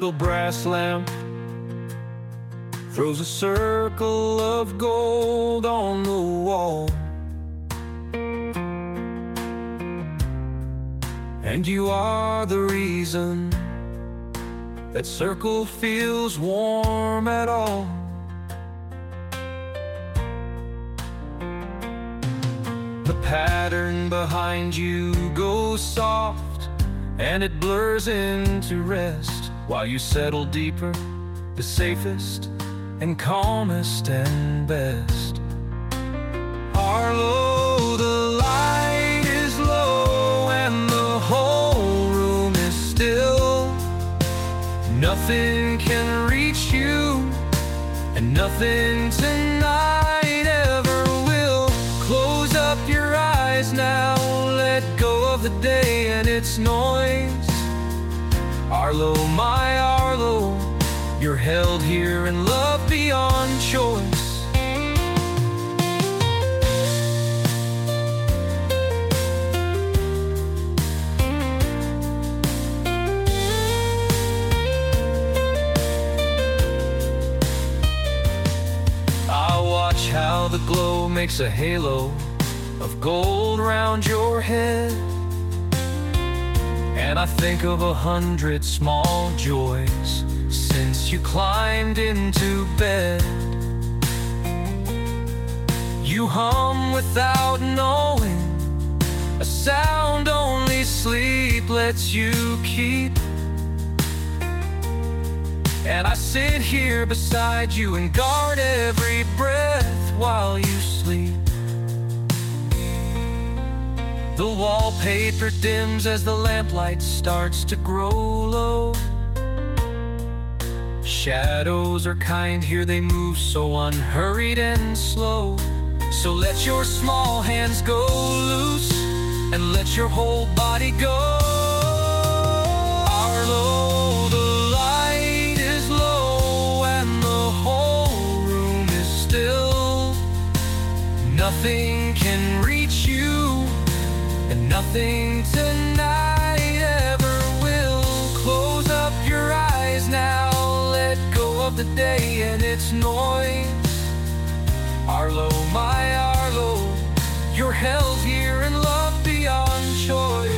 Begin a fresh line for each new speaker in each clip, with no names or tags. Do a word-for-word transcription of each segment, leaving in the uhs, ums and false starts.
little brass lamp throws a circle of gold on the wall, and you are the reason that circle feels warm at all. The pattern behind you goes soft, and it blurs into rest while you settle deeper, the safest and calmest and best. Arlo, the light is low and the whole room is still. Nothing can reach you, and nothing tonight ever will. Close up your eyes now, let go of the day and its noise. Arlo, my Arlo, you're held here in love beyond choice. I watch how the glow makes a halo of gold round your head, and I think of a hundred small joys since you climbed into bed. You hum without knowing, a sound only sleep lets you keep. And I sit here beside you and guard every breath while you sleep. The wallpaper dims as the lamplight starts to grow low. Shadows are kind here, they move so unhurried and slow. So let your small hands go loose and let your whole body go. Arlo, the light is low and the whole room is still. Nothing can reach you, and nothing tonight ever will. Close up your eyes now, let go of the day and its noise. Arlo, my Arlo, you're held here in love beyond choice.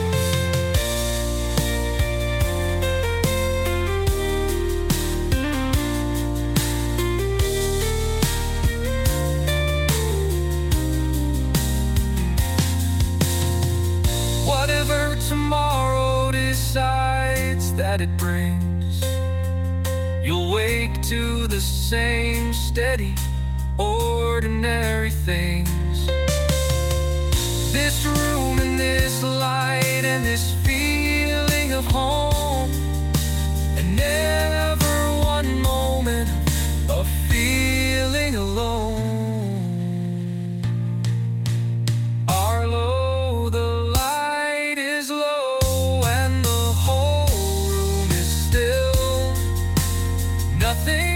Whatever tomorrow decides that it brings, you'll wake to the same steady, ordinary things. This room and this light and this feeling of home, and never one moment of feeling alone. Arlo, the light is low and the whole room is still. Nothing